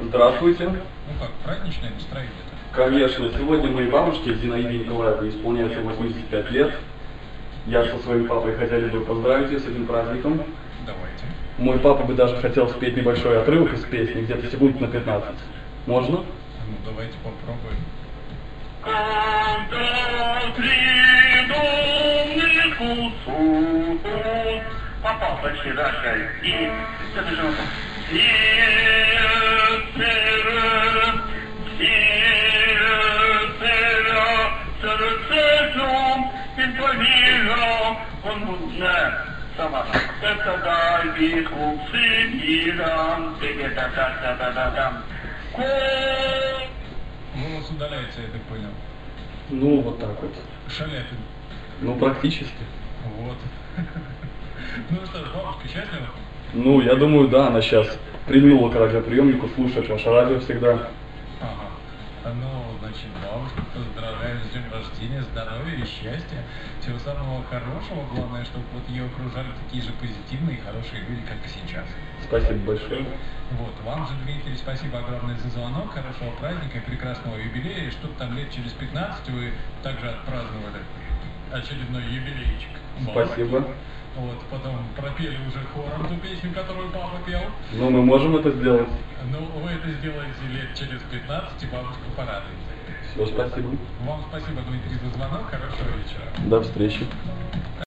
Здравствуйте. Ну как, праздничное настроение-то? Конечно, сегодня моей бабушке Зинаиде Николаевне исполняется 85 лет. Я со своим папой хотели бы поздравить ее с этим праздником. Давайте. Мой папа бы даже хотел спеть небольшой отрывок из песни, где-то секунд на 15. Можно? Ну давайте попробуем. Папа вчерашний и Голос удаляется, я так понял. Ну, вот так вот. Шаляпин. Ну, практически. Вот. Ну что ж, бабушка счастлива? Ну, я думаю, да, она сейчас прильнула к радиоприемнику, слушает ваше радио всегда. Ага. Ну, значит, бабушку поздравляю с днем рождения, здоровья и счастья. Всего самого хорошего. Главное, чтобы вот ее окружали такие же позитивные и хорошие люди, как и сейчас. Спасибо большое. Вот, вам же, Дмитрий, спасибо огромное за звонок, хорошего праздника и прекрасного юбилея, и чтобы там лет через 15 вы также отпраздновали очередной юбилейчик. Спасибо. Вот, потом пропели уже хором ту песню, которую папа пел. Ну, мы можем это сделать. Ну, вы это сделаете лет через 15, и бабушка порадуется. Все, спасибо. Вам спасибо, Дмитрий, за звонок, хорошего вечера. До встречи.